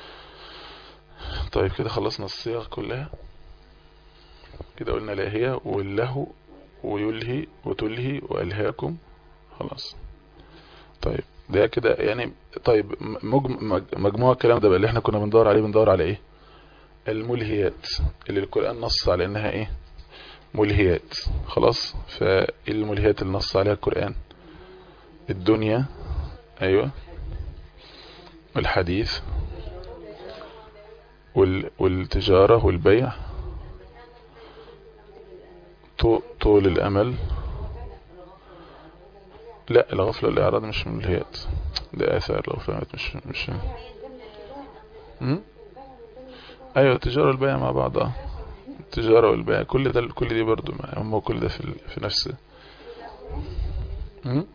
Speaker 4: طيب كده خلصنا الصيغ كلها كده. قلنا لاهية واللهو ويلهي وتلهي وألهاكم. خلاص. طيب ده كده يعني. طيب مجموعة الكلام ده بقى اللي احنا كنا بندور عليه، بندور على ايه؟ الملهيات اللي القرآن نص على انها ايه؟ ملهيات. خلاص. فالملهيات اللي نص عليها القرآن: الدنيا، ايوه، والحديث والتجارة والبيع، طول الامل. لا، الغفلة والإعراض مش ملهيات، ده آثار الغفلة مش مش امم ايوه، التجارة والبيع مع بعض. اه التجارة والبيع كل ده، كل دي برضو هم كل ده في في نفس. امم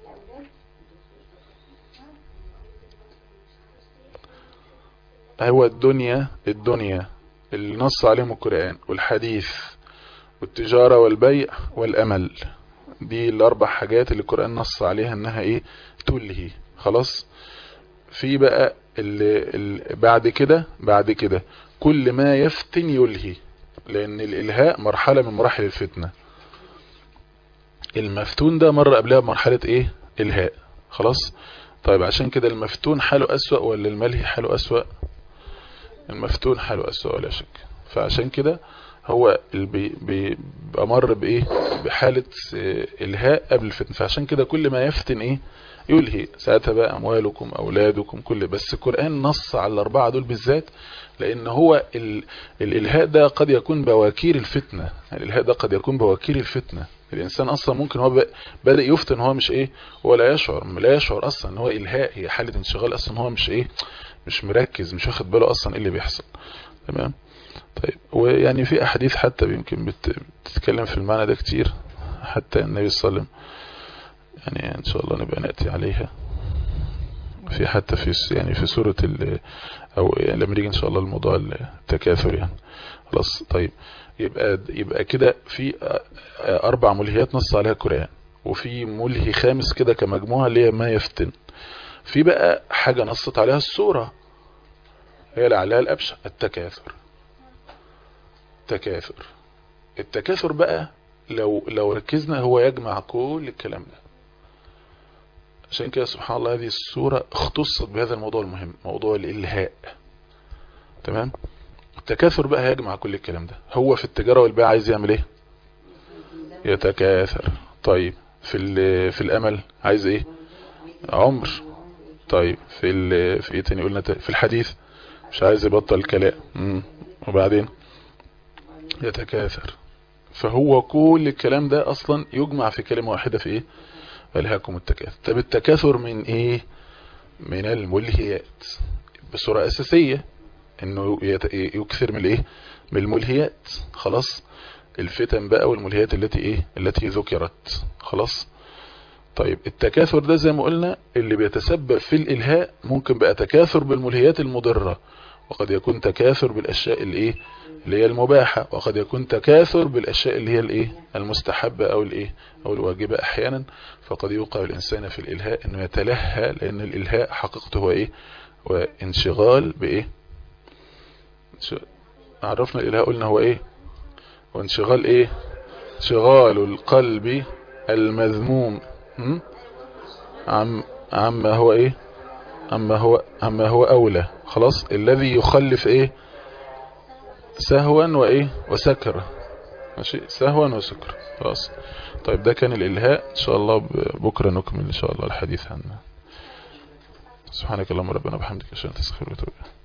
Speaker 4: هو الدنيا، الدنيا اللي نص عليهم القرآن، والحديث والتجارة والبيع والأمل. دي الأربع حاجات اللي القرآن نص عليها انها ايه؟ تلهي. خلاص. في بقى اللي, اللي بعد كده، بعد كده كل ما يفتن يلهي، لان الالهاء مرحلة من مراحل الفتنة. المفتون ده مر قبلها بمرحلة ايه؟ الهاء. خلاص. طيب عشان كده المفتون حاله اسوأ ولا الملهي حاله اسوأ؟ المفتون حاله اسوأ ولا شك. فعشان كده هو بيمر بايه؟ بحالة الهاء قبل الفتن. فعشان كده كل ما يفتن ايه؟ يلهي. ساعتها بقى اموالكم اولادكم كل. بس القرآن نص على الاربعة دول بالذات، لان هو ال... الالهاء ده قد يكون بواكير الفتنة. الالهاء ده قد يكون بواكير الفتنة. الانسان اصلا ممكن هو ب... بدأ يفتن هو مش ايه؟ هو لا يشعر، لا يشعر اصلا ان هو الهاء، هي حالة انشغال اصلا، هو مش ايه؟ مش مركز، مش واخد باله اصلا ايه اللي بيحصل. تمام. طيب ويعني في احاديث حتى يمكن بت... بتتكلم في المعنى ده كتير، حتى النبي صلى الله عليه وسلم يعني ان شاء الله نبقى نأتي عليها في حتى في يعني في سورة ال او يعني لما نيجي ان شاء الله الموضوع التكاثر يعني. خلاص. طيب يبقى يبقى كده في اربع ملهيات نص عليها القرآن، وفي ملهي خامس كده كمجموعة اللي هي ما يفتن. في بقى حاجة نصت عليها السورة هي اللي عليها الابشع: التكاثر. تكاثر. التكاثر بقى لو لو ركزنا هو يجمع كل الكلام ده. عشان كده سبحان الله هذه السورة اختصت بهذا الموضوع المهم، موضوع الإلهاء. تمام. التكاثر بقى هيجمع كل الكلام ده. هو في التجارة والبيع عايز يعمل ايه؟ يتكاثر. طيب في في الأمل عايز ايه؟ عمر. طيب في في ايه تاني قلنا؟ في الحديث مش عايز يبطل كلام. امم وبعدين يتكاثر. فهو كل الكلام ده اصلا يجمع في كلمة واحدة في ايه؟ ألهاكم التكاثر. طب التكاثر من ايه؟ من الملهيات بصورة اساسية، انه يكثر من الايه؟ من الملهيات. خلاص. الفتن بقى والملهيات التي ايه؟ التي ذكرت. خلاص. طيب التكاثر ده زي ما قلنا اللي بيتسبب في الالهاء ممكن بقى تكاثر بالملهيات المضرة، وقد يكون تكاثر بالاشياء الايه؟ اللي هي المباحة، وقد يكون تكاثر بالاشياء اللي هي الايه؟ المستحبة او الايه؟ او الواجبة احيانا. فقد يوقع الانسان في الالهاء انه يتلهى، لان الالهاء حقيقته هو ايه؟ وانشغال بايه؟ عرفنا الالهاء قلنا هو ايه؟ وانشغال ايه؟ انشغال القلب المذموم عم عما هو ايه؟ عما هو عما هو اولى. خلاص. الذي يخلف ايه؟ سهوا وايه؟ وسكرة. ماشي. سهوا وسكرة. خلاص. طيب ده كان الالهاء. ان شاء الله بكرة نكمل ان شاء الله الحديث عنه. سبحانك اللهم ربنا وبحمدك اشهد ان لا اله الا انت استغفرك واتوب اليك.